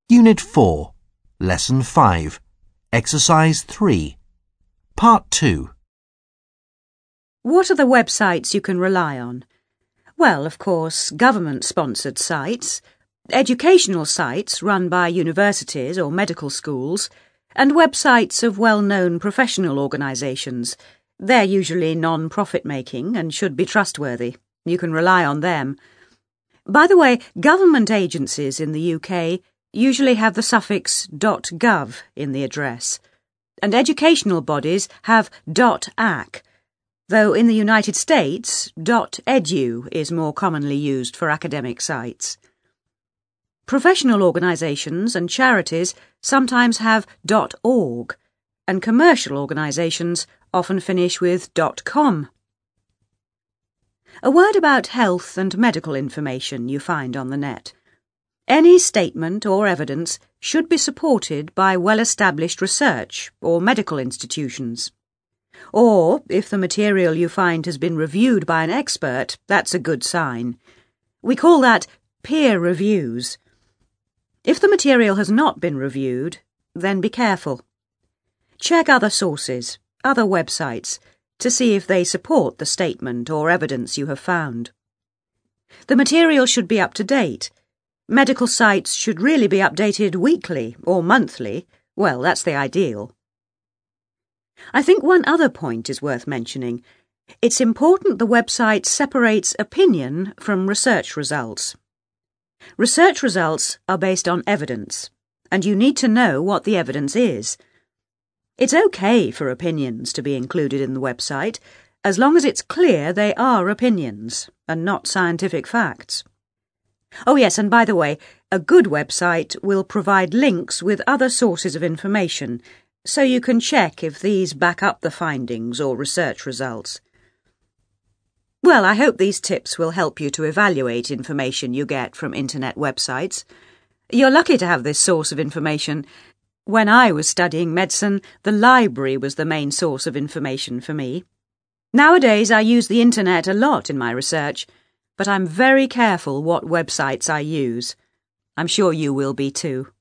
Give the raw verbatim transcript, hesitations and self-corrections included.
Unit four, Lesson five, Exercise three, Part two. What are the websites you can rely on? Well, of course, government-sponsored sites, educational sites run by universities or medical schools, and websites of well-known professional organisations. They're usually non-profit making and should be trustworthy. You can rely on them. By the way, government agencies in the U K usually have the suffix .gov in the address, and educational bodies have .ac, though in the United States, .edu is more commonly used for academic sites. Professional organisations and charities sometimes have .org, and commercial organisations often finish with .com. A word about health and medical information you find on the net. Any statement or evidence should be supported by well-established research or medical institutions. Or, if the material you find has been reviewed by an expert, that's a good sign. We call that peer reviews. If the material has not been reviewed, then be careful. Check other sources, other websites, to see if they support the statement or evidence you have found. The material should be up to date. Medical sites should really be updated weekly or monthly. Well, that's the ideal. I think one other point is worth mentioning. It's important the website separates opinion from research results. Research results are based on evidence, and you need to know what the evidence is. It's okay for opinions to be included in the website, as long as it's clear they are opinions and not scientific facts. Oh yes, and by the way, a good website will provide links with other sources of information, so you can check if these back up the findings or research results. Well, I hope these tips will help you to evaluate information you get from internet websites. You're lucky to have this source of information. When I was studying medicine, the library was the main source of information for me. Nowadays, I use the internet a lot in my research, but I'm very careful what websites I use. I'm sure you will be too.